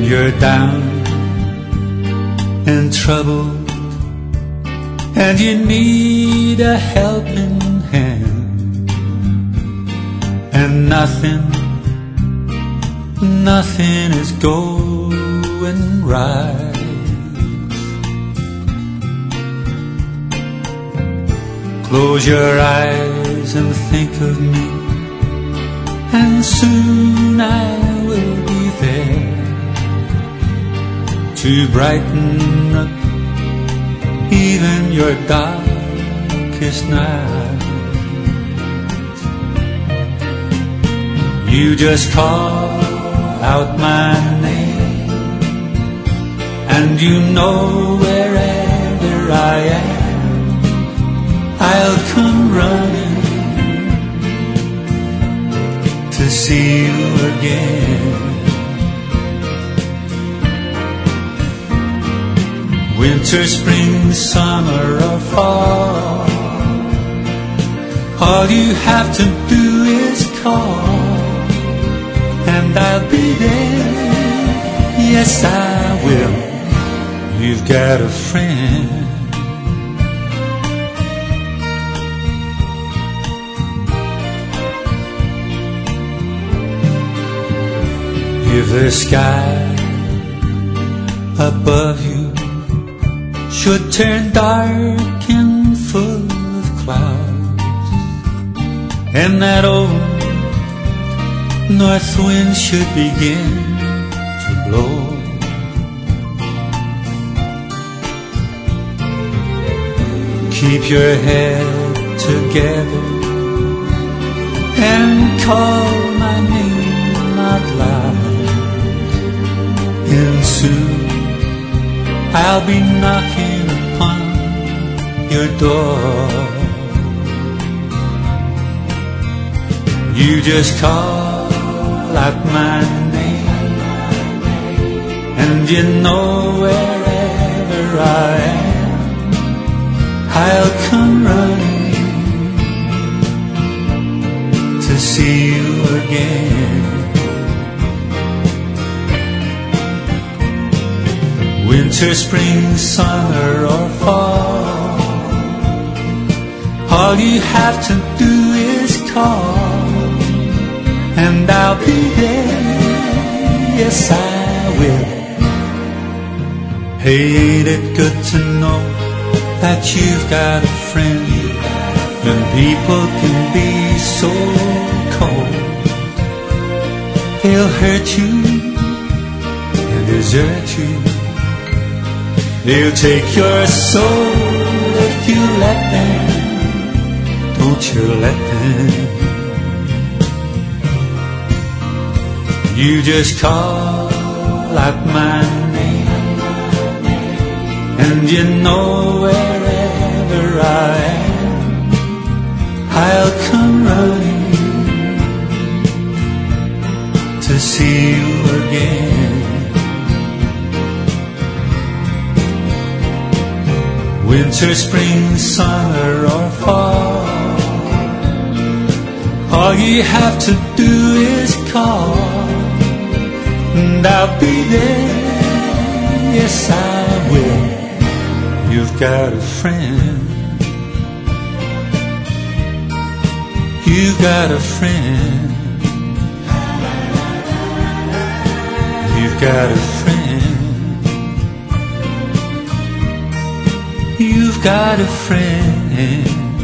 you're down and troubled and you need a helping hand, and nothing is going right. Close your eyes and think of me, and soon I will be there to brighten up even your darkest night. You just call out my name, and you know wherever I am, I'll come running to see you again. Winter, spring, summer or fall, all you have to do is call, and I'll be there. Yes, I will. You've got a friend. If the sky above you should turn dark and full of clouds, and that old north wind should begin to blow, keep your head together and call my name out loud, and soon I'll be knocking upon your door. You just call out my name, and you know wherever I am, I'll come running to see you again. Winter, spring, summer or fall, all you have to do is call, and I'll be there. Yes, I will. Hey, ain't it good to know that you've got a friend? When people can be so cold, they'll hurt you and desert you. They'll take your soul if you let them. Don't you let them. You just call out my name, and you know wherever I am, I'll come running to see you again. Winter, spring, summer or fall, all you have to do is call, and I'll be there. Yes, I will. You've got a friend. You've got a friend. You've got a friend. You've got a friend.